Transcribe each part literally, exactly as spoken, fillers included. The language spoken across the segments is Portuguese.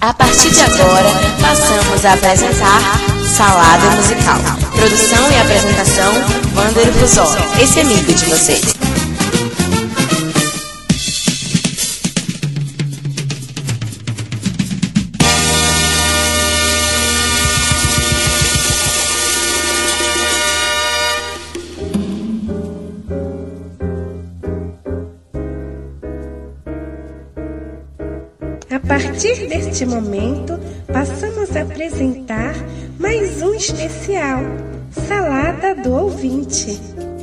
A partir de agora, passamos a apresentar Salada Musical. Produção e apresentação, Wander Ruzol, esse amigo de vocês. A partir deste momento, passamos a apresentar mais um especial, Salada do Ouvinte.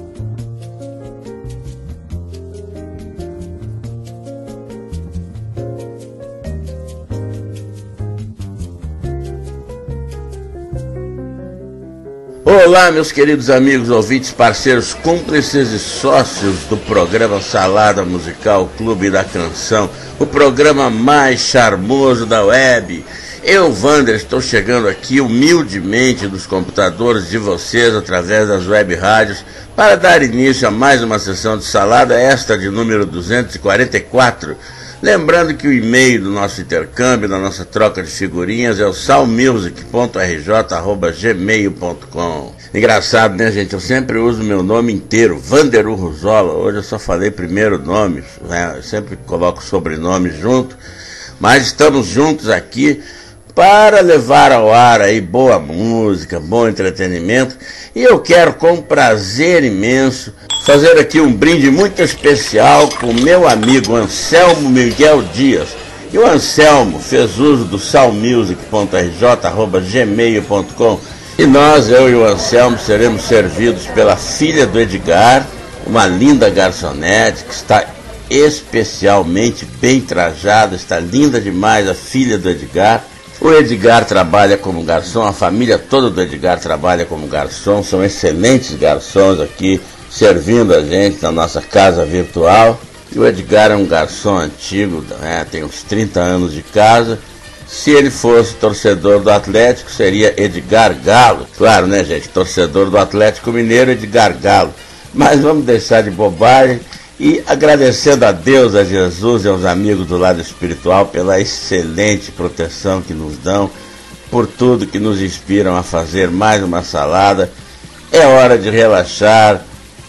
Olá, meus queridos amigos, ouvintes, parceiros, cúmplices e sócios do programa Salada Musical Clube da Canção, o programa mais charmoso da web. Eu, Wander, estou chegando aqui humildemente dos computadores de vocês através das web rádios para dar início a mais uma sessão de salada, esta de número duzentos e quarenta e quatro. Lembrando que o e-mail do nosso intercâmbio, da nossa troca de figurinhas é o salmusic ponto r j arroba gmail ponto com. Engraçado, né, gente? Eu sempre uso meu nome inteiro, Wander Ruzol. Hoje eu só falei primeiro nome, né? Eu sempre coloco sobrenome junto. Mas estamos juntos aqui para levar ao ar aí boa música, bom entretenimento. E eu quero, com prazer imenso, fazer aqui um brinde muito especial com o meu amigo Anselmo Miguel Dias. E o Anselmo fez uso do salmusic ponto r j arroba gmail ponto com. E nós, eu e o Anselmo, seremos servidos pela filha do Edgar, uma linda garçonete que está especialmente bem trajada, está linda demais a filha do Edgar. O Edgar trabalha como garçom, a família toda do Edgar trabalha como garçom, são excelentes garçons aqui servindo a gente na nossa casa virtual. E o Edgar é um garçom antigo, né, tem uns trinta anos de casa. Se ele fosse torcedor do Atlético, seria Edgar Galo. Claro, né, gente? Torcedor do Atlético Mineiro, Edgar Galo. Mas vamos deixar de bobagem e agradecendo a Deus, a Jesus e aos amigos do lado espiritual pela excelente proteção que nos dão, por tudo que nos inspiram a fazer mais uma salada. É hora de relaxar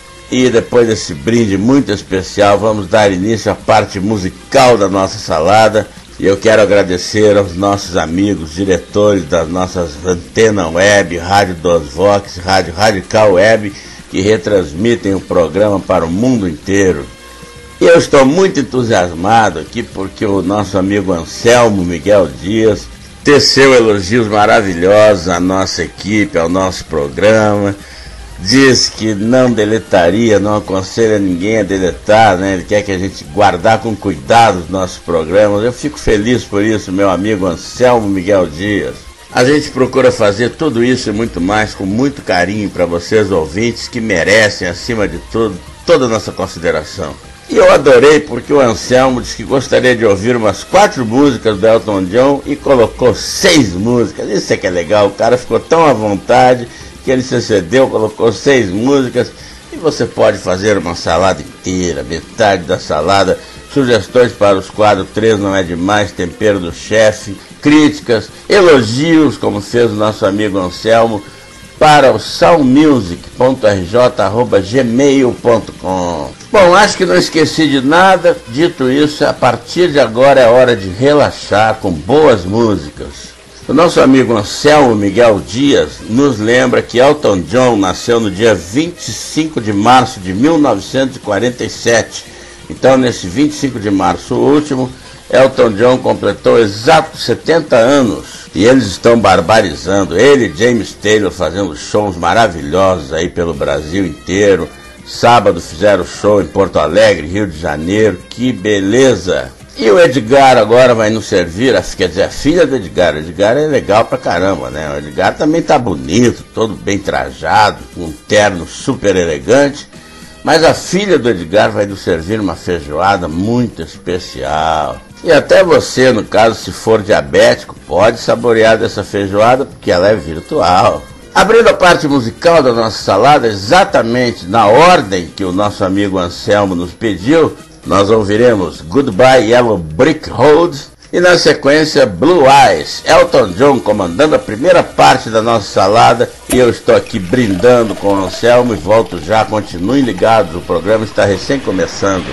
e depois desse brinde muito especial, vamos dar início à parte musical da nossa salada. E eu quero agradecer aos nossos amigos, diretores das nossas Antena Web, Rádio dos Vox, Rádio Radical Web, que retransmitem o programa para o mundo inteiro. E eu estou muito entusiasmado aqui porque o nosso amigo Anselmo Miguel Dias teceu elogios maravilhosos à nossa equipe, ao nosso programa. Diz que não deletaria, não aconselha ninguém a deletar, né? Ele quer que a gente guardar com cuidado os nossos programas. Eu fico feliz por isso, meu amigo Anselmo Miguel Dias. A gente procura fazer tudo isso e muito mais com muito carinho para vocês ouvintes que merecem, acima de tudo, toda a nossa consideração. E eu adorei porque o Anselmo disse que gostaria de ouvir umas quatro músicas do Elton John e colocou seis músicas. Isso é que é legal, o cara ficou tão à vontade que ele se excedeu, colocou seis músicas e você pode fazer uma salada inteira, metade da salada, sugestões para os quadros três não é demais, tempero do chefe, críticas, elogios, como fez o nosso amigo Anselmo, para o salmusic ponto r j arroba gmail ponto com. Bom, acho que não esqueci de nada. Dito isso, a partir de agora é hora de relaxar com boas músicas. O nosso amigo Anselmo Miguel Dias nos lembra que Elton John nasceu no dia vinte e cinco de março de mil novecentos e quarenta e sete. Então, nesse vinte e cinco de março último, Elton John completou exatos setenta anos. E eles estão barbarizando. Ele e James Taylor fazendo shows maravilhosos aí pelo Brasil inteiro. Sábado fizeram show em Porto Alegre, Rio de Janeiro. Que beleza! E o Edgar agora vai nos servir, quer dizer, a filha do Edgar. O Edgar é legal pra caramba, né? O Edgar também tá bonito, todo bem trajado, com um terno super elegante. Mas a filha do Edgar vai nos servir uma feijoada muito especial. E até você, no caso, se for diabético, pode saborear dessa feijoada, porque ela é virtual. Abrindo a parte musical da nossa salada, exatamente na ordem que o nosso amigo Anselmo nos pediu, nós ouviremos Goodbye Yellow Brick Road, E na sequência, Blue Eyes, Elton John comandando a primeira parte da nossa salada. E eu estou aqui brindando com o Anselmo e volto já. Continuem ligados, o programa está recém começando.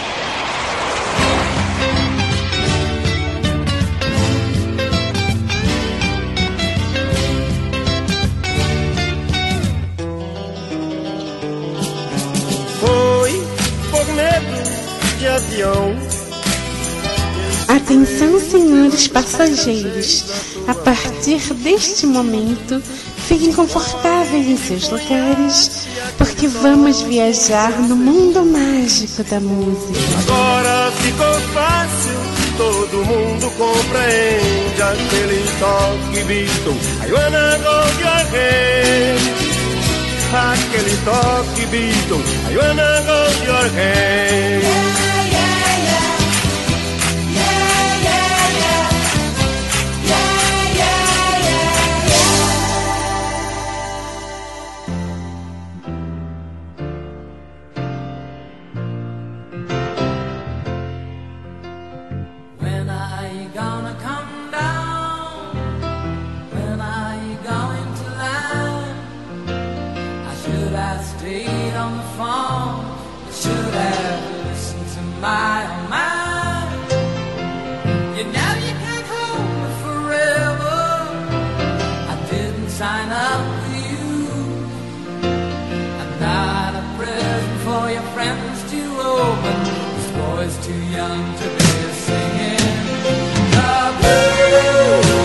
Atenção, senhores passageiros, a partir deste momento, fiquem confortáveis em seus lugares, porque vamos viajar no mundo mágico da música. Agora ficou fácil, todo mundo compreende aquele toque Beatle, I wanna hold your hand. Aquele toque Beatle, I wanna hold your hand. My, oh my, you know you can't hold me forever. I didn't sign up for you. I'm not a present for your friends to open. This boy's too young to be singing the blues.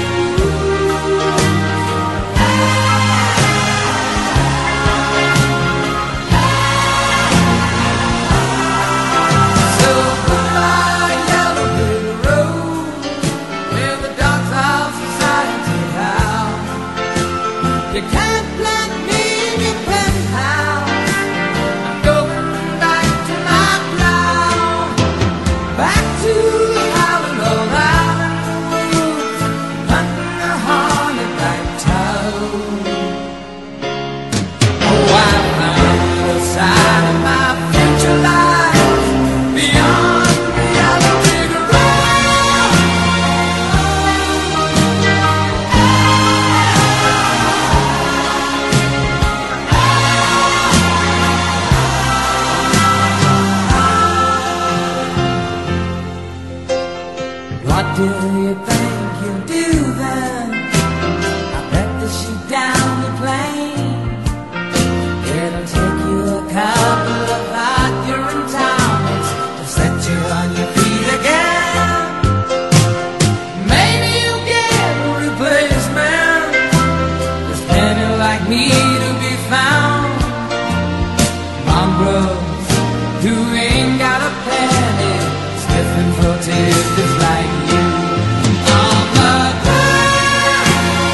You can't let me in your penthouse. I'm going back to my clown, back to the howling old island woods, hunting a hornet-like toad. Oh, I found the side of my future life beyond the yellow brick road. What do you think you'll do then? I bet to shoot down the plane. It'll take you a couple of hot urine towns to set you on your feet again. Maybe you'll get a replacement. There's plenty like me to be found. Mongrels who ain't got a penny, sniffing for tidbits like you on the ground.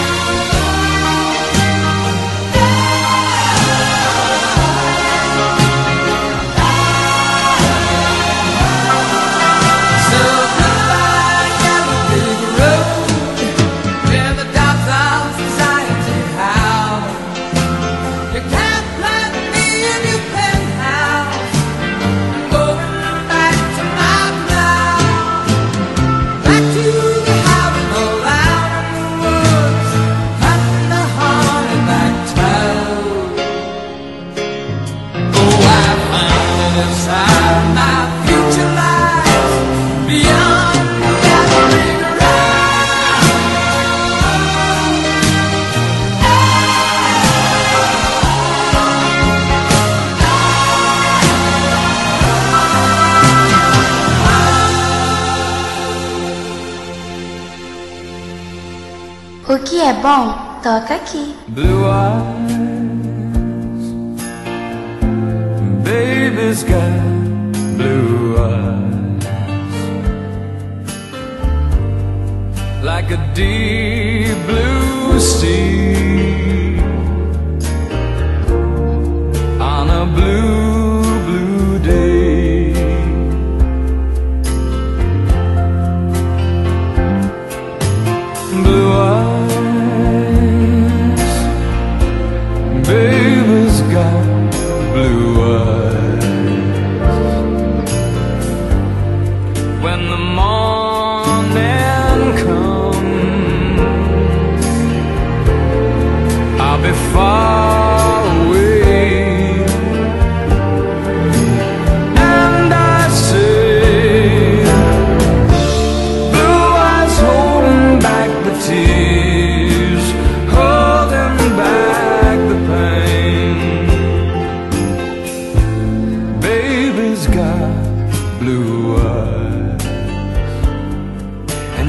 So goodbye, yellow brick road, where the dogs of society howl. You can't let me in your penthouse. I'm going back to my cloud, back to the howling old island woods, hunting the hornet-like toad. Oh, I found the side of my future life beyond the gathering round. O que é bom, toca aqui. Blue eyes, baby's got blue eyes, like a deep blue sea on a blue, blue day. Blue eyes, baby's got blue eyes. When the morning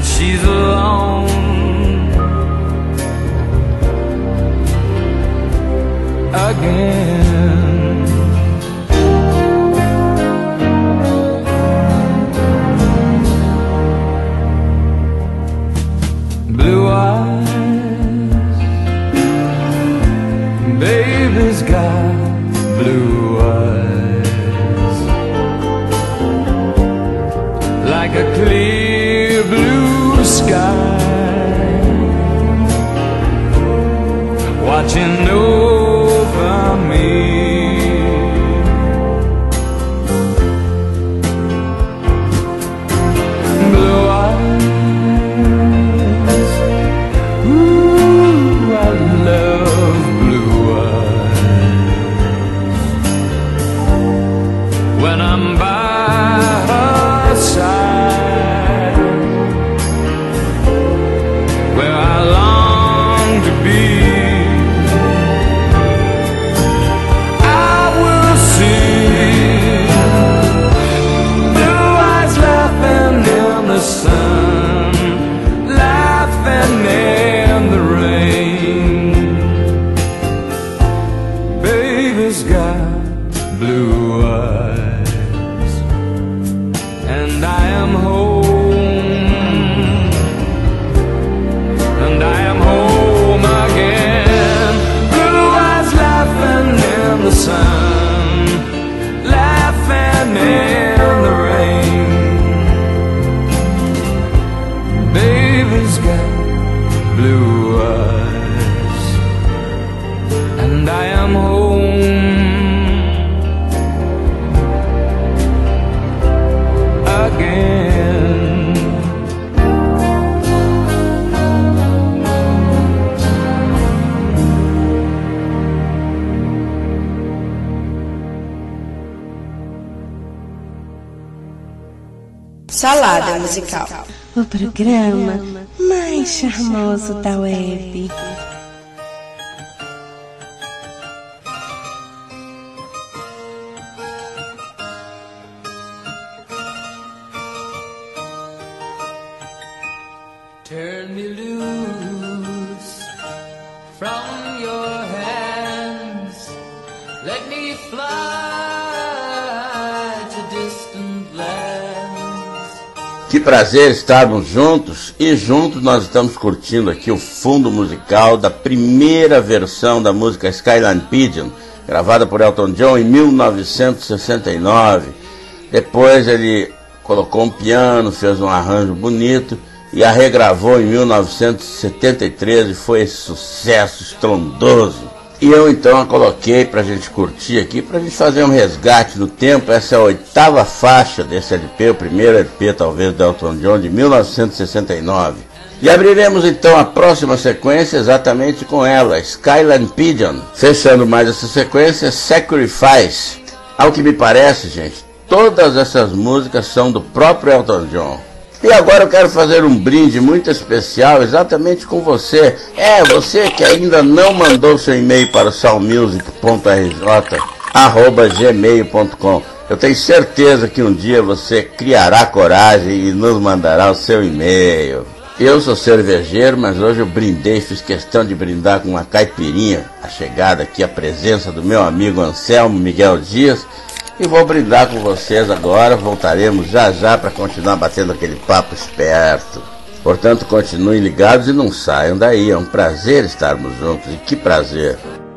and she's alone again. Blue eyes, baby's got blue eyes, like a clear blue sky, watching over me. Blue eyes, ooh, I love blue eyes. When I'm by her side, where I long to be, I will see blue eyes laughing in the sun, laughing in the rain. Baby's got blue eyes, and I am home, and I am home again. Blue eyes laughing in the sun, laughing in the rain. Baby's got blue eyes, and I am home again. Salada musical. O programa mais charmoso da web. Turn me loose from your hands, let me fly to distant lands. Que prazer estarmos juntos, e juntos nós estamos curtindo aqui o fundo musical da primeira versão da música Skyline Pigeon, gravada por Elton John em mil novecentos e sessenta e nove. Depois ele colocou um piano, fez um arranjo bonito e a regravou em mil novecentos e setenta e três e foi esse sucesso estrondoso. E eu então a coloquei pra gente curtir aqui, pra gente fazer um resgate no tempo. Essa é a oitava faixa desse L P, o primeiro L P talvez do Elton John, de mil novecentos e sessenta e nove. E abriremos então a próxima sequência exatamente com ela, Skyline Pigeon. Fechando mais essa sequência, Sacrifice. Ao que me parece, gente, todas essas músicas são do próprio Elton John. E agora eu quero fazer um brinde muito especial exatamente com você. É, você que ainda não mandou seu e-mail para soundmusic ponto r j arroba gmail ponto com. Eu tenho certeza que um dia você criará coragem e nos mandará o seu e-mail. Eu sou cervejeiro, mas hoje eu brindei, fiz questão de brindar com uma caipirinha. A chegada aqui, a presença do meu amigo Anselmo Miguel Dias. E vou brindar com vocês agora, voltaremos já já para continuar batendo aquele papo esperto. Portanto, continuem ligados e não saiam daí, é um prazer estarmos juntos, e que prazer!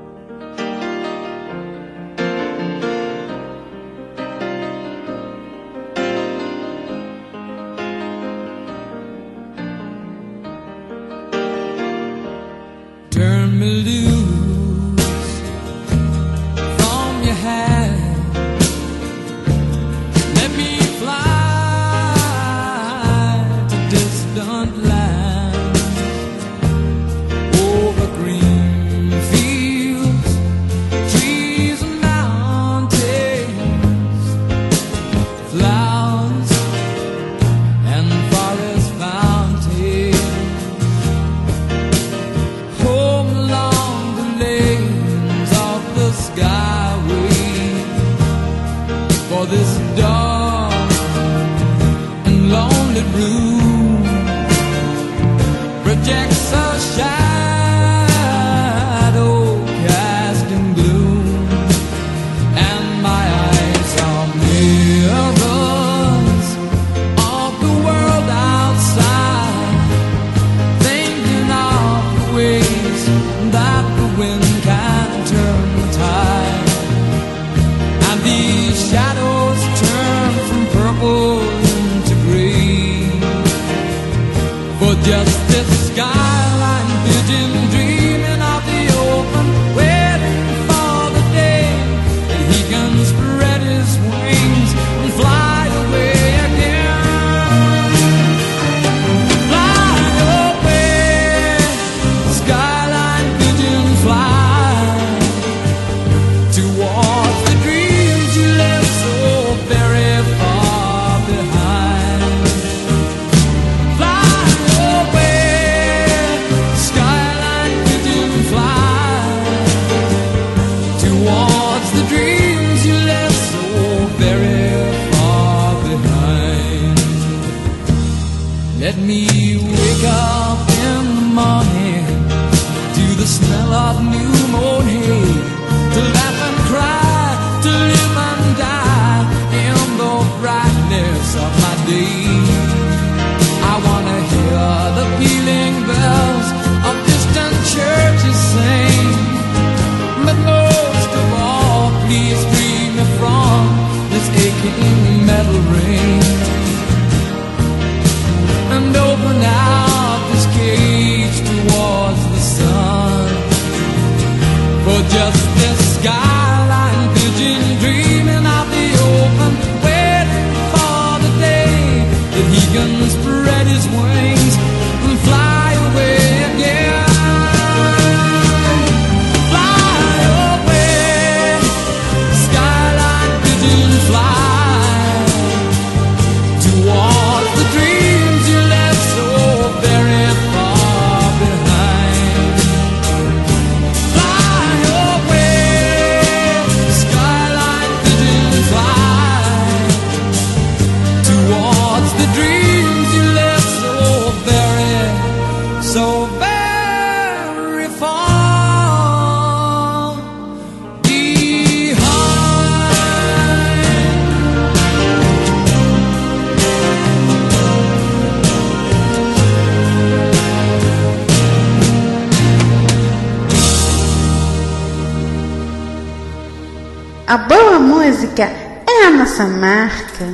Turn me loose from your hand. Let me fly to distant lands, over green fields, trees and mountains, flowers and forest fountains, home along the lanes of the skyway, for this dark and lonely room just this skyline vision, dreaming of the open, waiting for the day that he can spread his wings and fly away again. Fly away, skyline vision, fly towards the dreams you left so very far behind. Fly away, skyline vision, fly towards the dreams you left so very far behind. Let me wake up in the morning to the smell of new mown hay, to laugh and cry, to live and die in the brightness of my day. I wanna hear the pealing bells of distant churches sing, but most of all, please free me from this aching metal ring, and open out this cage towards the sun. For just this skyline vision, dreaming of the open, waiting for the day that he can spread his wings and fly away again. Fly away, skyline vision, fly towards the dreams you left so very far behind. Fly away, skyline vision, fly towards the dreams you left so very, so very far behind. A boa música é a nossa marca.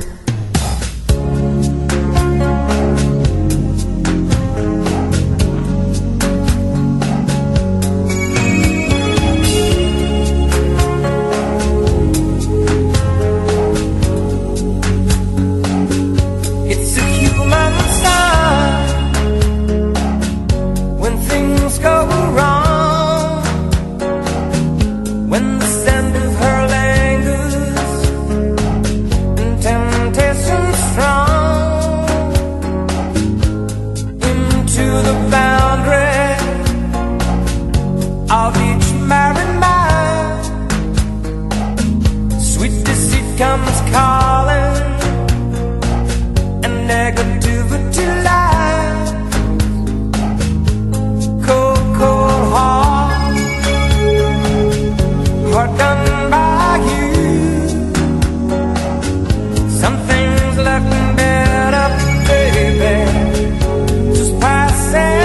It's a human sign when things go wrong, when the scent of her lingers and temptation strong into the boundary of each married man. Sweet deceit comes calling, and negativity lies. Cold, cold heart, heart done by you. Something's looking better, baby, just passing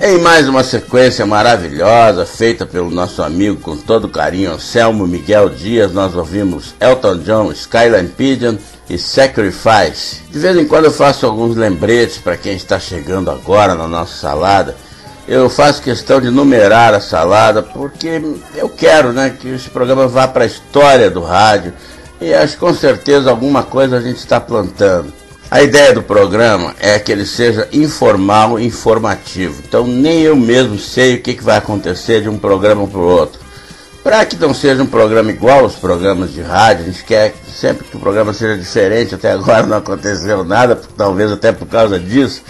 Em mais uma sequência maravilhosa, feita pelo nosso amigo com todo carinho, Anselmo Miguel Dias, nós ouvimos Elton John, Skyline Pigeon e Sacrifice. De vez em quando eu faço alguns lembretes para quem está chegando agora na nossa salada. Eu faço questão de numerar a salada porque eu quero, né, que esse programa vá para a história do rádio e acho que com certeza alguma coisa a gente está plantando. A ideia do programa é que ele seja informal e informativo. Então nem eu mesmo sei o que, que vai acontecer de um programa para o outro. Para que não seja um programa igual aos programas de rádio, a gente quer sempre que o programa seja diferente. Até agora não aconteceu nada, talvez até por causa disso.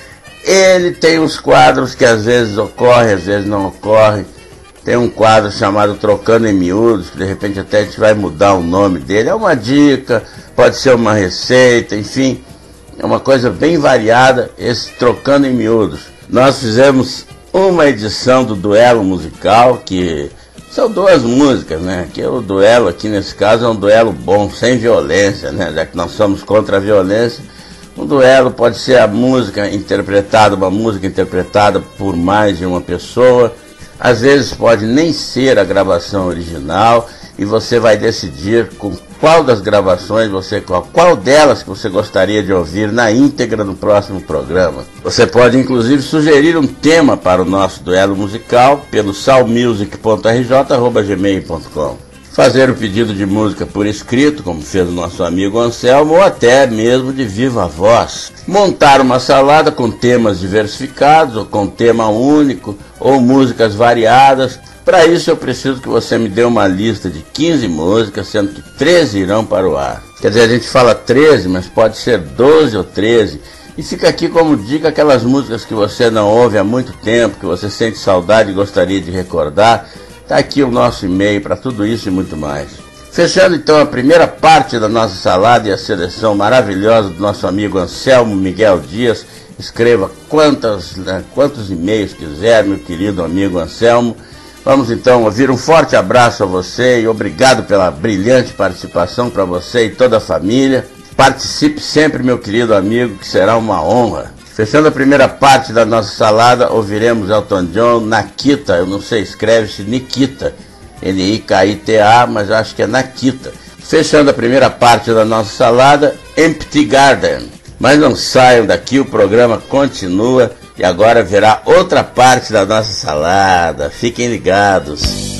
Ele tem uns quadros que às vezes ocorrem, às vezes não ocorrem. Tem um quadro chamado Trocando em Miúdos, que de repente até a gente vai mudar o nome dele. É uma dica, pode ser uma receita, enfim, é uma coisa bem variada, esse Trocando em Miúdos. Nós fizemos uma edição do duelo musical, que são duas músicas, né? Que o duelo aqui nesse caso é um duelo bom, sem violência, né? Já que nós somos contra a violência. Um duelo pode ser a música interpretada, uma música interpretada por mais de uma pessoa. Às vezes pode nem ser a gravação original e você vai decidir com qual das gravações você, qual, qual delas que você gostaria de ouvir na íntegra no próximo programa. Você pode inclusive sugerir um tema para o nosso duelo musical pelo salmusic ponto r j arroba gmail ponto com. Fazer o pedido de música por escrito, como fez o nosso amigo Anselmo, ou até mesmo de viva voz. Montar uma salada com temas diversificados, ou com tema único, ou músicas variadas. Para isso eu preciso que você me dê uma lista de quinze músicas, sendo que treze irão para o ar. Quer dizer, a gente fala treze, mas pode ser doze ou treze. E fica aqui como dica aquelas músicas que você não ouve há muito tempo, que você sente saudade e gostaria de recordar. Está aqui o nosso e-mail para tudo isso e muito mais. Fechando então a primeira parte da nossa salada e a seleção maravilhosa do nosso amigo Anselmo Miguel Dias. Escreva quantas, né, quantos e-mails quiser, meu querido amigo Anselmo. Vamos então ouvir um forte abraço a você e obrigado pela brilhante participação para você e toda a família. Participe sempre, meu querido amigo, que será uma honra. Fechando a primeira parte da nossa salada, ouviremos Elton John, Nakita. Eu não sei, escreve-se Nikita, N I K I T A, mas acho que é Nakita. Fechando a primeira parte da nossa salada, Empty Garden. Mas não saiam daqui, o programa continua e agora verá outra parte da nossa salada. Fiquem ligados.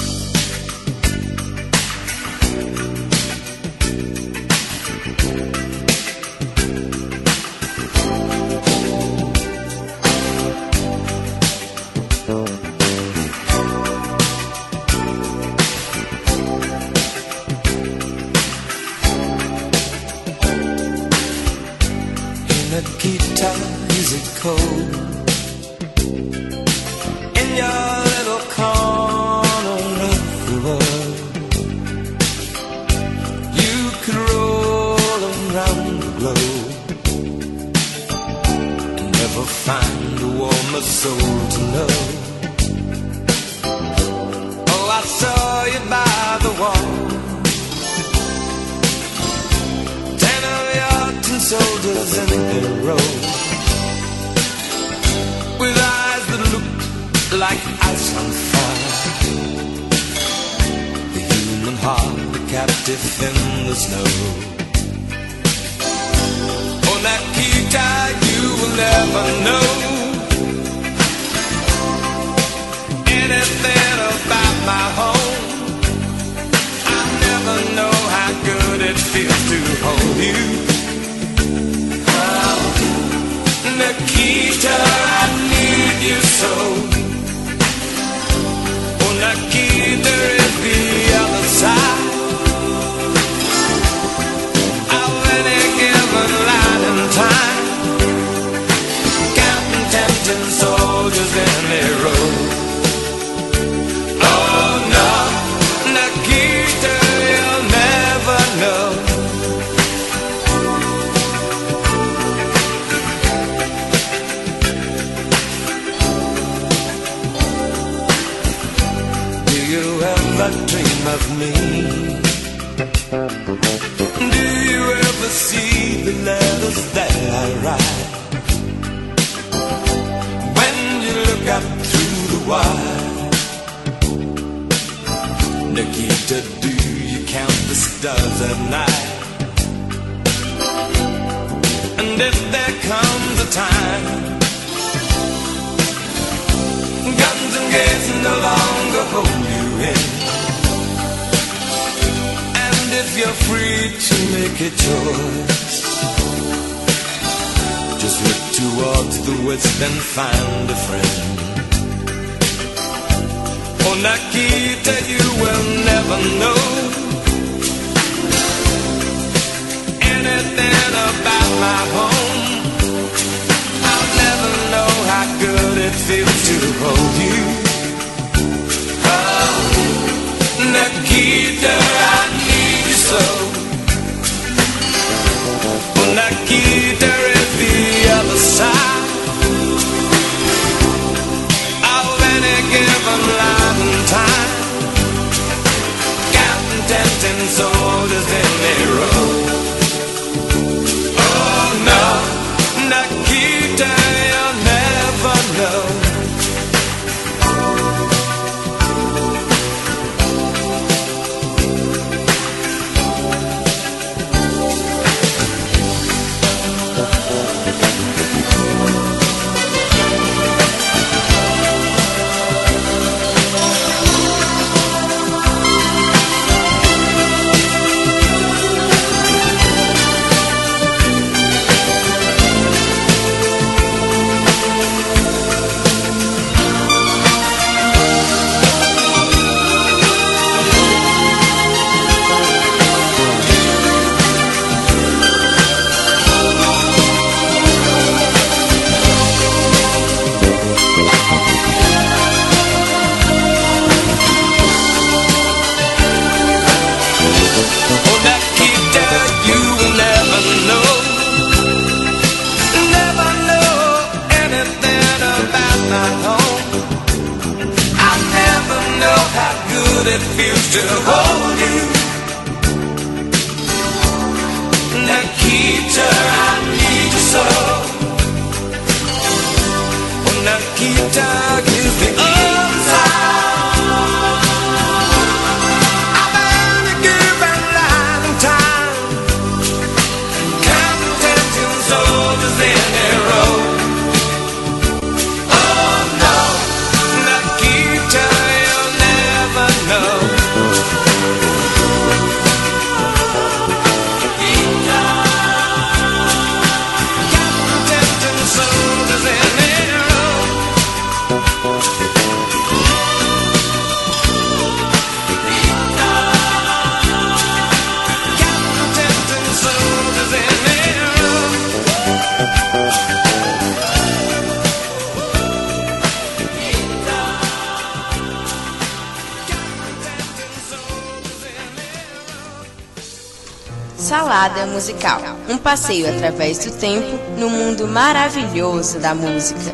That I write. When you look at why. Nikita, do you count the stars at night? And if there comes a time guns and gates no longer hold you in, and if you're free to make a choice, just look towards the west and find a friend. Oh, Nikita, you will never know anything about my home. I'll never know how good it feels to hold you. Oh, Nikita, I need you so. Oh, Nikita is the other side of any given line and time, counting ten soldiers in a row. Oh no, Nikita, you'll never know. It feels to hold you, Nikita, I need you so. Oh, Nikita, give me inside. I've been a given life and time, counting ten soldiers in a row. Oh no, Nikita, you'll never know. Salada musical, um passeio através do tempo no mundo maravilhoso da música.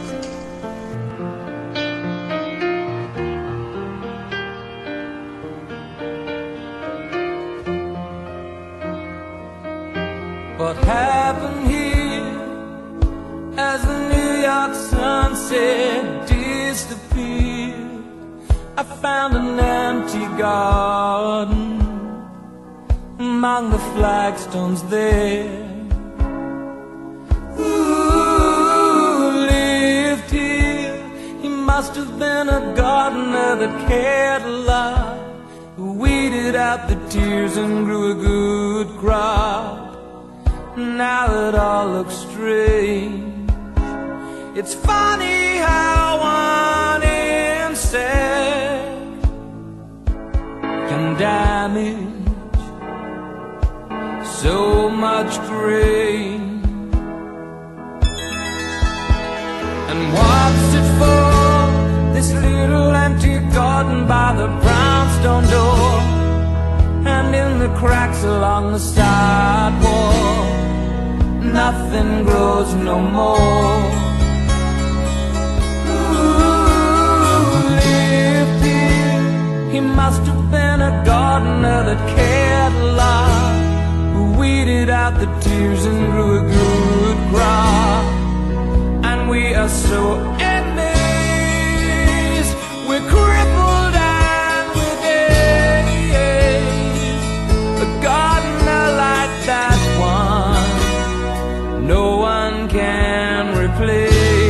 What happened here as the New York sunset disappeared? I found an empty garden among the flagstones there. Who lived here? He must have been a gardener that cared a lot, who weeded out the tears and grew a good crop. Now it all looks strange. It's funny how one insect can damage so much grain. And what's it for, this little empty garden by the brownstone door, and in the cracks along the side wall, nothing grows no more. Who lived here? He must have been a gardener that cared a lot, weeded out the tears and grew a good crop. And we are so amazed we're crippled and with age. A gardener like that one, no one can replace.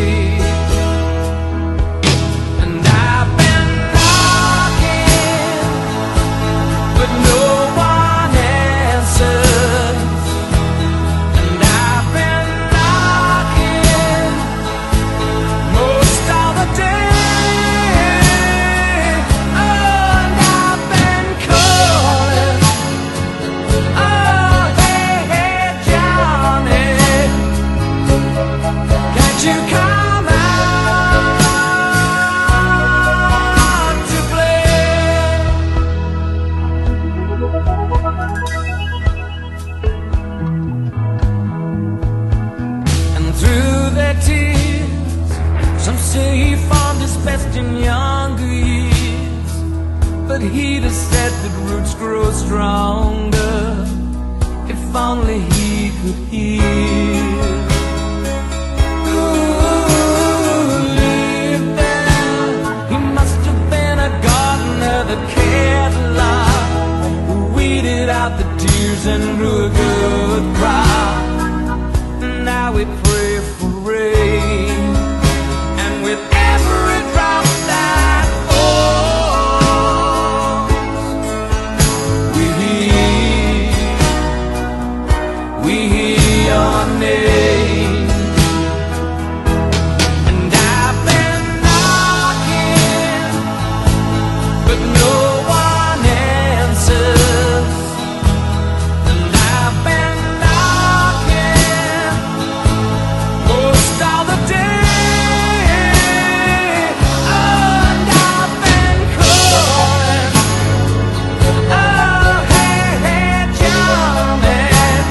And I've been knocking, but no one answers. And I've been knocking most of the day. Oh, and I've been calling. Oh, hey, hey, Johnny, can't you come out to play? And through their tears, some say he found his best in younger years. But he'd have said that roots grow stronger if only he could hear. Ooh, live there. He must have been a gardener that cared a lot, who weeded out the tears and grew a good crop. Now we pray for rain, and with every drop that falls, we hear, we hear your name. And I've been knocking, but no one answers. And I've been knocking most of the day. Oh, and I've been calling. Oh, hey, hey, Johnny,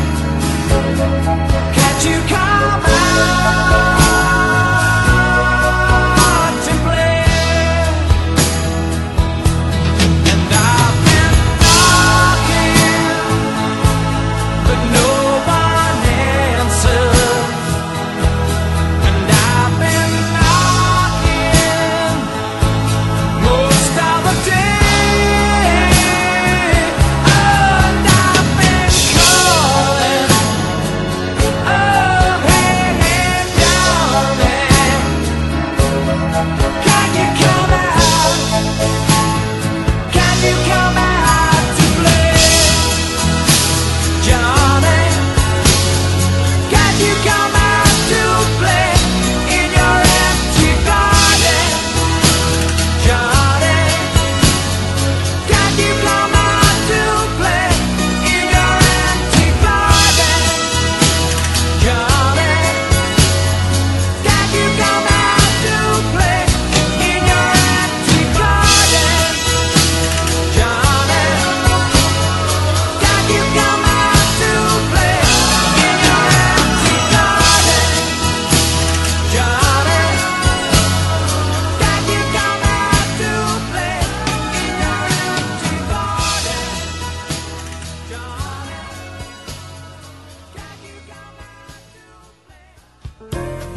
can't you come out to play? And I've been knocking, but no one answers. And I've been knocking most of the day. Oh, and I've been calling. Oh, hey, hey, Johnny, can you come out? Can you come out to play? Johnny, can you come out to play in your empty garden? Johnny, can you come out to play in your empty garden? Johnny, can you come out to play in your empty garden? Johnny, can you come out to play in your empty garden? Johnny, can you come out to play in your empty garden? Johnny, can you come out to play?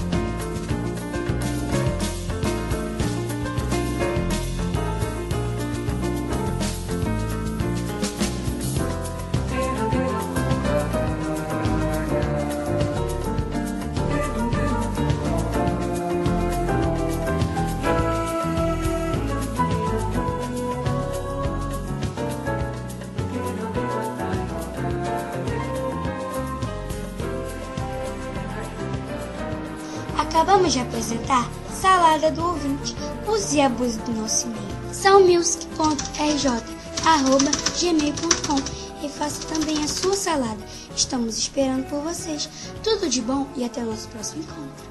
Acabamos de apresentar Salada do Ouvinte. Use e abuse do nosso e-mail soundmusic ponto r j arroba gmail ponto com e faça também a sua salada. Estamos esperando por vocês. Tudo de bom e até o nosso próximo encontro.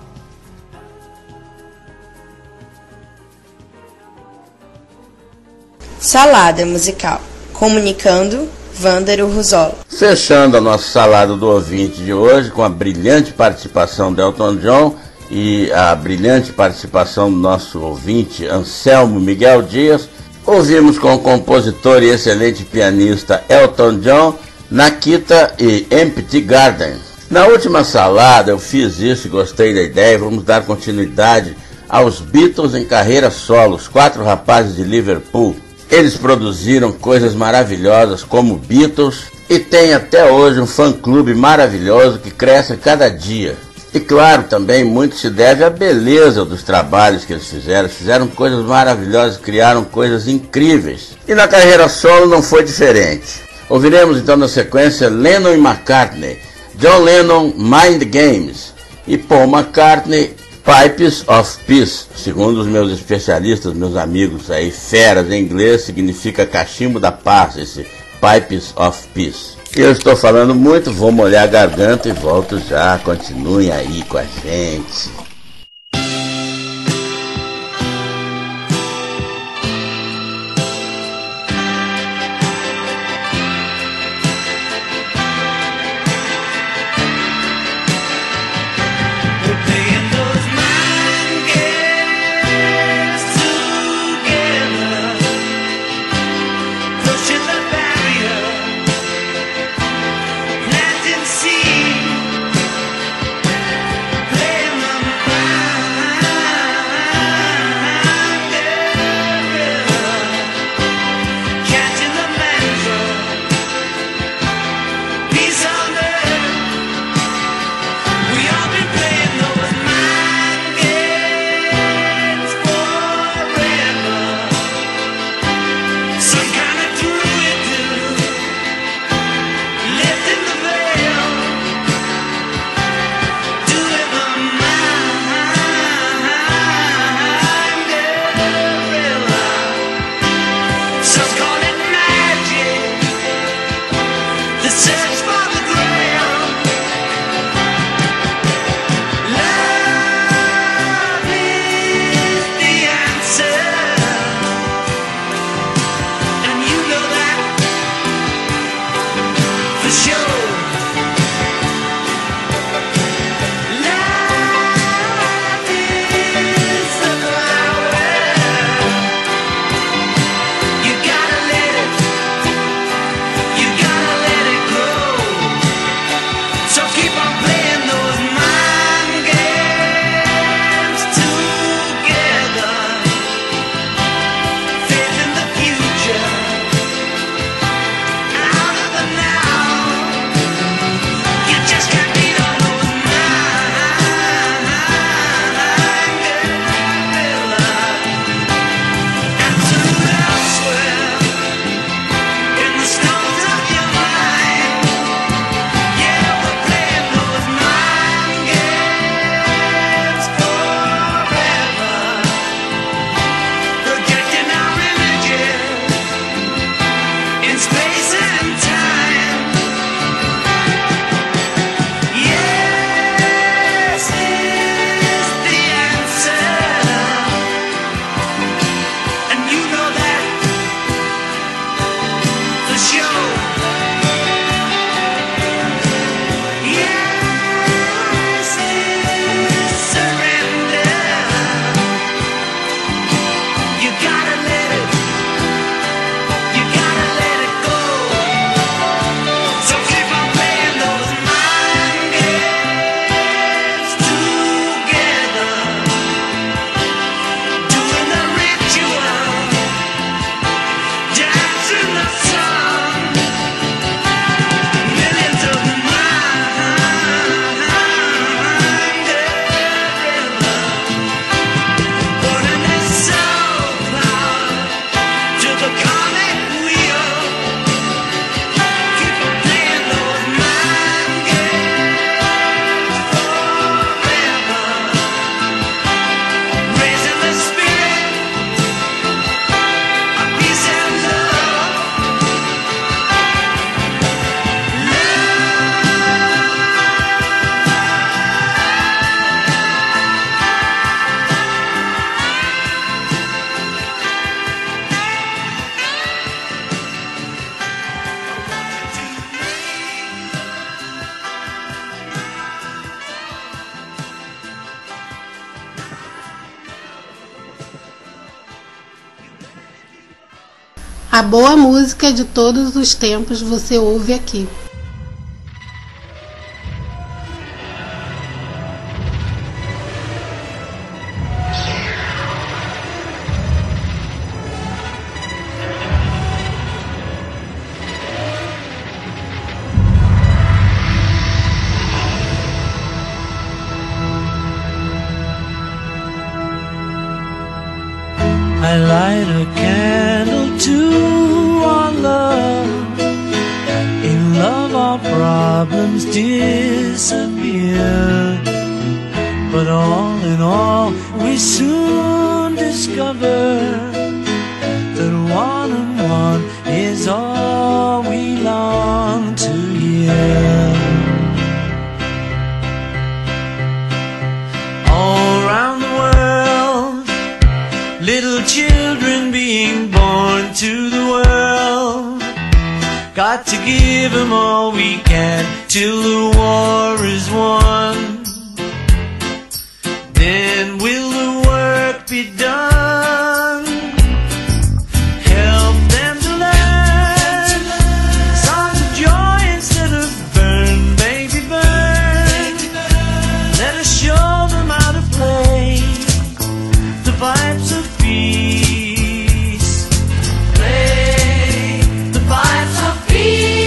Salada musical. Comunicando, Vândaro Ruzola. Fechando a nossa salada do ouvinte de hoje com a brilhante participação de Elton John e a brilhante participação do nosso ouvinte Anselmo Miguel Dias, ouvimos com o compositor e excelente pianista Elton John, Nakita e Empty Garden. Na última salada eu fiz isso e gostei da ideia. Vamos dar continuidade aos Beatles em carreira solo, os quatro rapazes de Liverpool. Eles produziram coisas maravilhosas como Beatles e tem até hoje um fã-clube maravilhoso que cresce a cada dia. E claro, também muito se deve à beleza dos trabalhos que eles fizeram. Fizeram coisas maravilhosas, criaram coisas incríveis. E na carreira solo não foi diferente. Ouviremos então na sequência Lennon e McCartney, John Lennon, Mind Games, e Paul McCartney, Pipes of Peace. Segundo os meus especialistas, meus amigos aí, feras em inglês, significa cachimbo da paz, esse Pipes of Peace. Eu estou falando muito, vou molhar a garganta e volto já. Continuem aí com a gente. A boa música de todos os tempos você ouve aqui. is all we long to hear. All around the world, little children being born to the world. Got to give them all we can till the war is won. Then will the work be done? Help them to learn songs of joy instead of burn, baby, burn. Let us show them how to play the pipes of peace. Play the pipes of peace.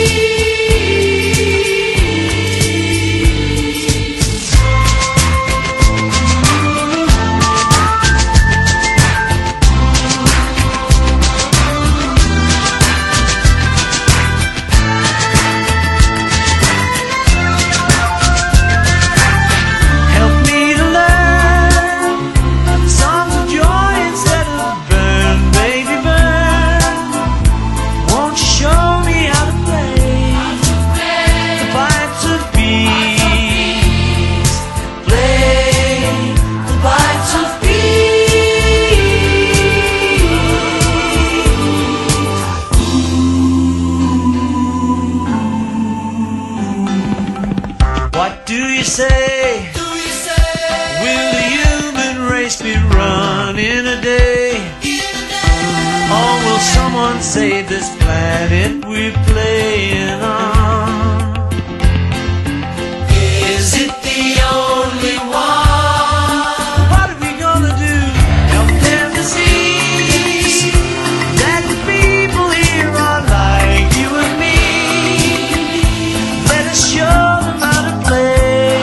Say, will the human race be run in a day? Or will someone save this planet we're playing on? Is it the only one? What are we gonna do? Help them to see that the people here are like you and me. Let us show them how to play.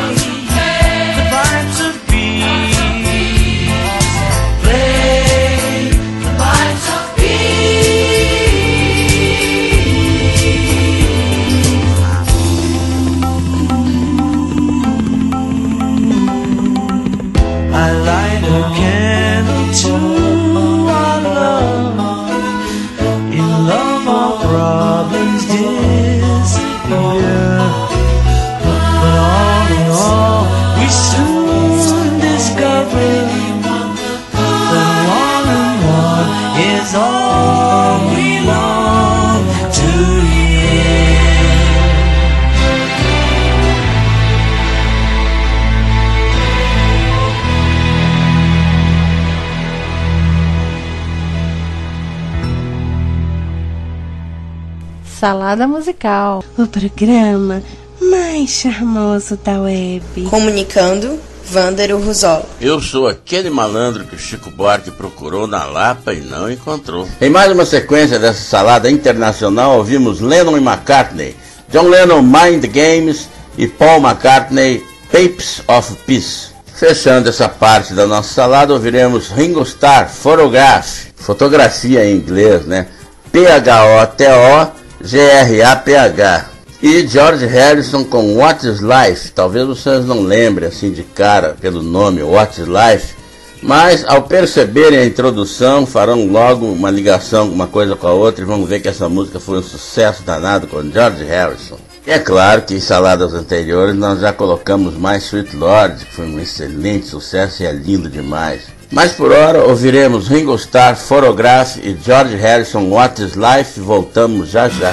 Salada Musical, o programa mais charmoso da web. Comunicando, Vândaro Ruzola. Eu sou aquele malandro que o Chico Buarque procurou na Lapa e não encontrou. Em mais uma sequência dessa salada internacional, ouvimos Lennon e McCartney, John Lennon Mind Games e Paul McCartney Papes of Peace. Fechando essa parte da nossa salada, ouviremos Ringo Starr, Photograph, fotografia em inglês, né? P H O T O G R A P H. E George Harrison com What is Life. Talvez vocês não lembrem assim de cara pelo nome What is Life, mas ao perceberem a introdução farão logo uma ligação uma coisa com a outra e vão ver que essa música foi um sucesso danado com George Harrison. E é claro que em saladas anteriores nós já colocamos mais Sweet Lord, que foi um excelente sucesso e é lindo demais. Mas por hora ouviremos Ringo Starr, Photograph e George Harrison, What is Life. Voltamos já já.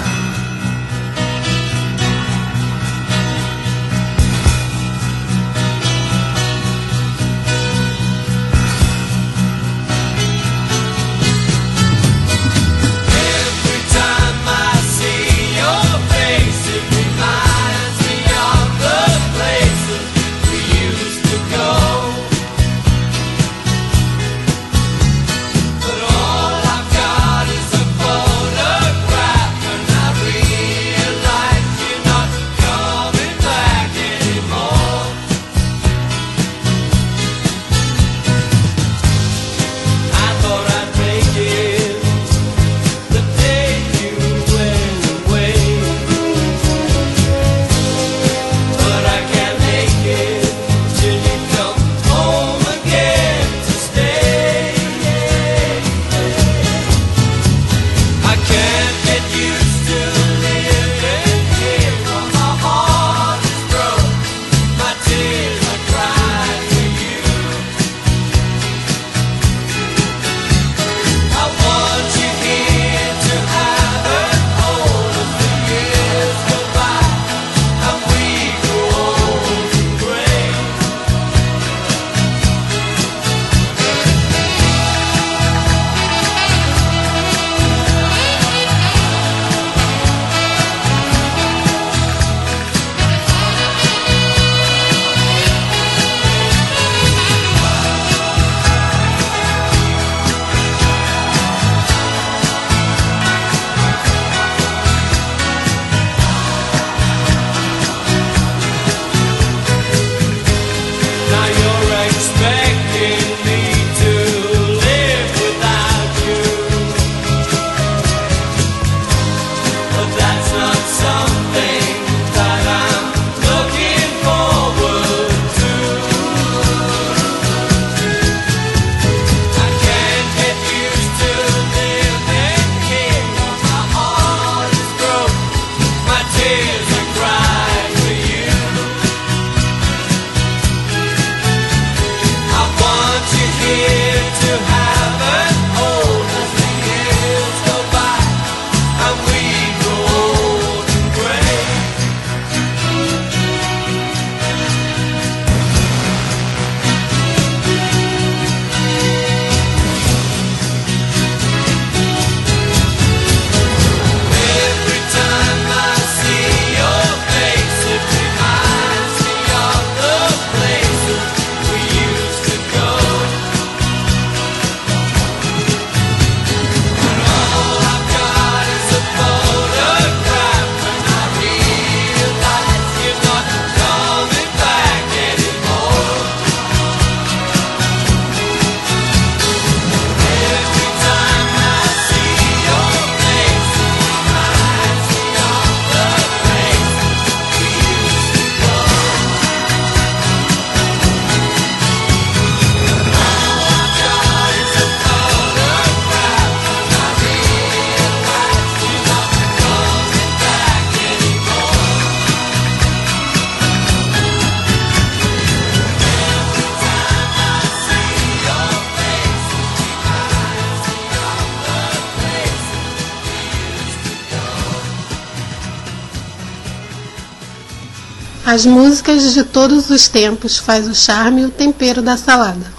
But all I've got is a photograph, and I As músicas de todos os tempos faz o charme e o tempero da salada.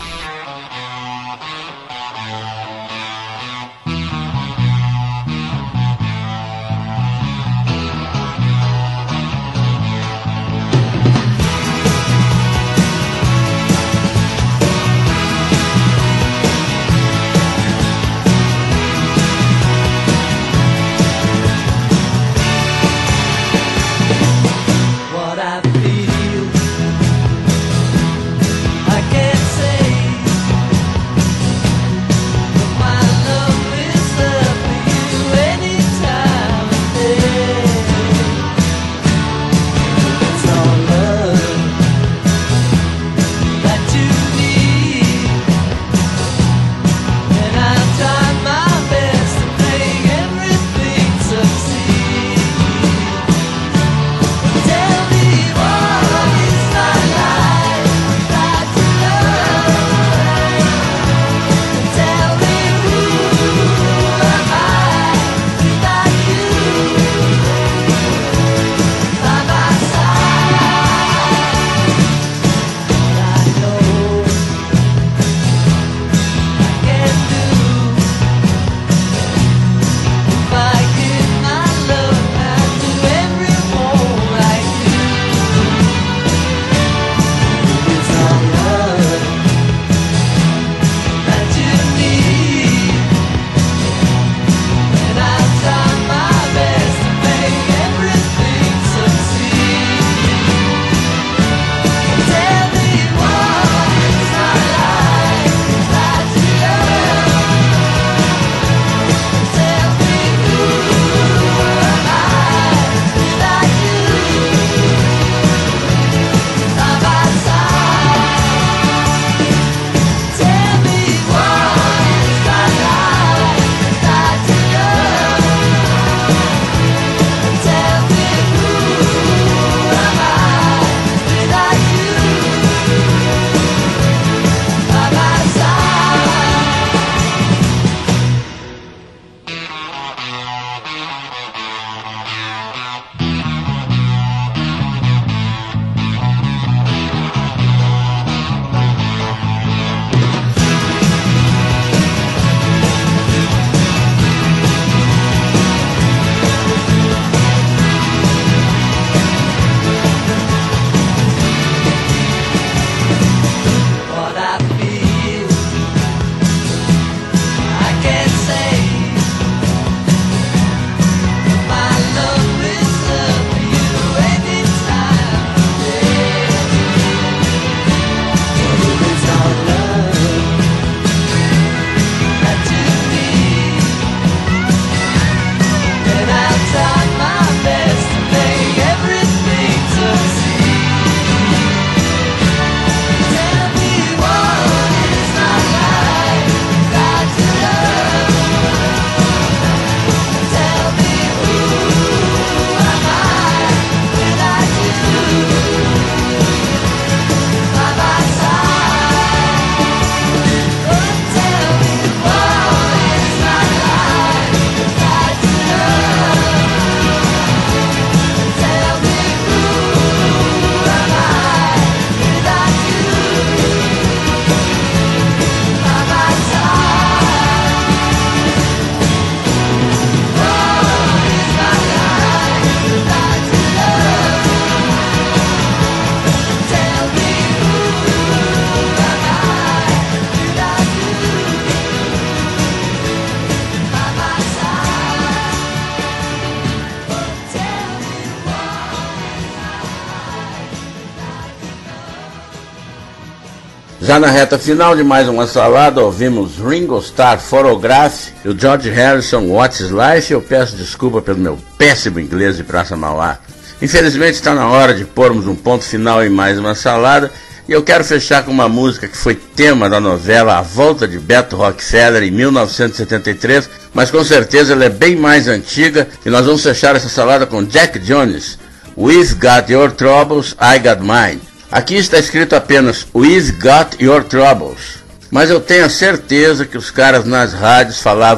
Já na reta final de mais uma salada, ouvimos Ringo Starr, Photograph, e o George Harrison, What's Life. Eu peço desculpa pelo meu péssimo inglês de Praça Mauá. Infelizmente está na hora de pormos um ponto final em mais uma salada, e eu quero fechar com uma música que foi tema da novela A Volta de Beto Rockefeller em mil novecentos e setenta e três, mas com certeza ela é bem mais antiga, e nós vamos fechar essa salada com Jack Jones, We've Got Your Troubles, I Got Mine. Aqui está escrito apenas We've Got Your Troubles, mas eu tenho a certeza que os caras nas rádios falavam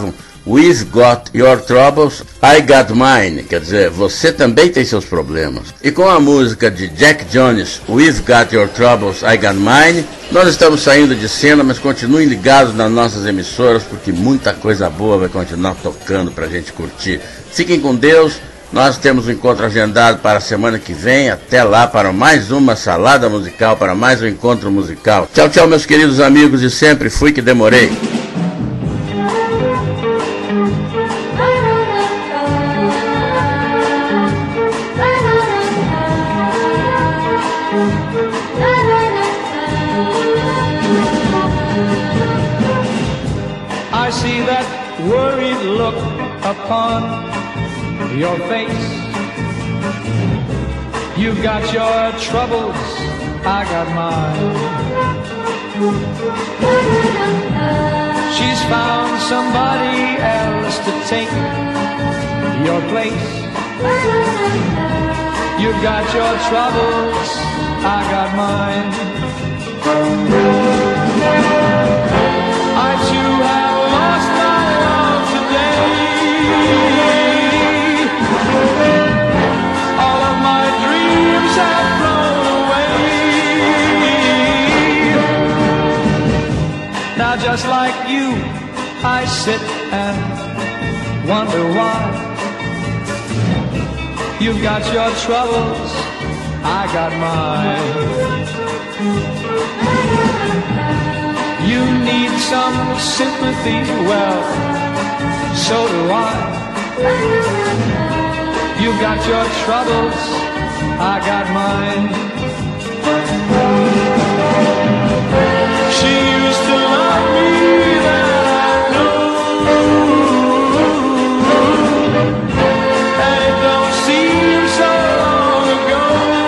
We've Got Your Troubles, I Got Mine, quer dizer, você também tem seus problemas. E com a música de Jack Jones, We've Got Your Troubles, I Got Mine, nós estamos saindo de cena, mas continuem ligados nas nossas emissoras, porque muita coisa boa vai continuar tocando pra gente curtir. Fiquem com Deus, nós temos um encontro agendado para a semana que vem, até lá para mais uma salada musical, para mais um encontro musical. Tchau, tchau, meus queridos amigos, e sempre fui que demorei. I see that worried look upon your face. You've got your troubles, I got mine. She's found somebody else to take your place. You've got your troubles, I got mine. I too have lost my love today. All of my dreams have flown away. Now just like you, I sit and wonder why. You've got your troubles, I got mine. You need some sympathy, well, so do I. You've got your troubles, I got mine. She used to love me, that I know, and it don't seem so long ago.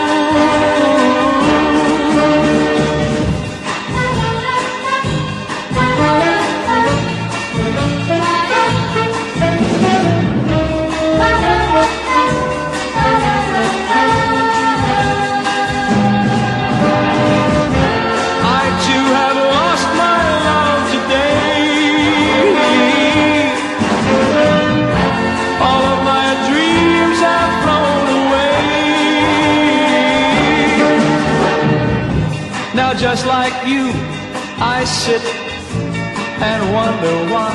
Just like you, I sit and wonder why.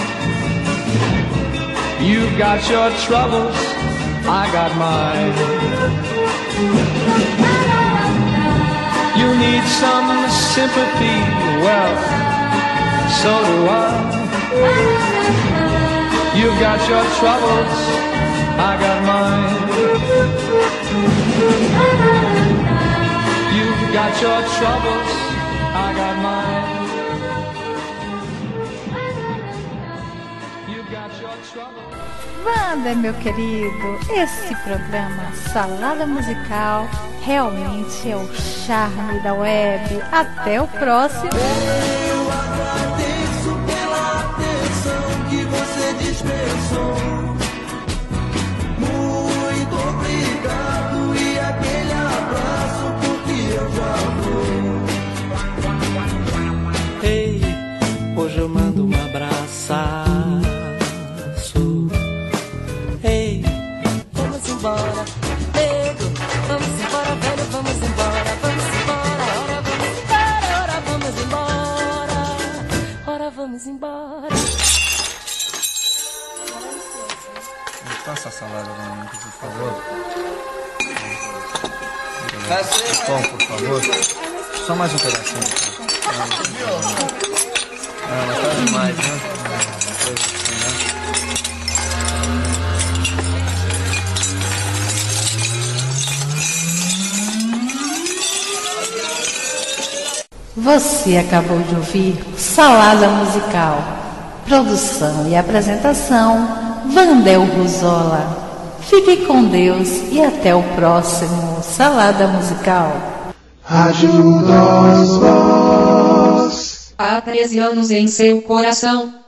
You've got your troubles, I got mine. You need some sympathy, well, so do I. You've got your troubles, I got mine. You've got your troubles, I got mine. You've got your troubles. Wander, meu querido, esse programa Salada Musical realmente é o charme da web. Até o próximo. Eu agradeço pela atenção que você dispensou. Muito obrigado e aquele abraço. Ei, hoje eu mando um abraço. Ei, vamos embora, nego, vamos embora, velho, vamos embora, vamos embora, ora vamos embora, ora vamos embora, ora vamos embora. Me passa a salada pra mim, por favor. Pão, por favor. Só mais um pedacinho. Ah, mas tá demais, né? Você acabou de ouvir Salada Musical. Produção e apresentação, Wandel Ruzola. Fique com Deus e até o próximo Salada Musical. Ajuda-os vós. Há treze anos em seu coração.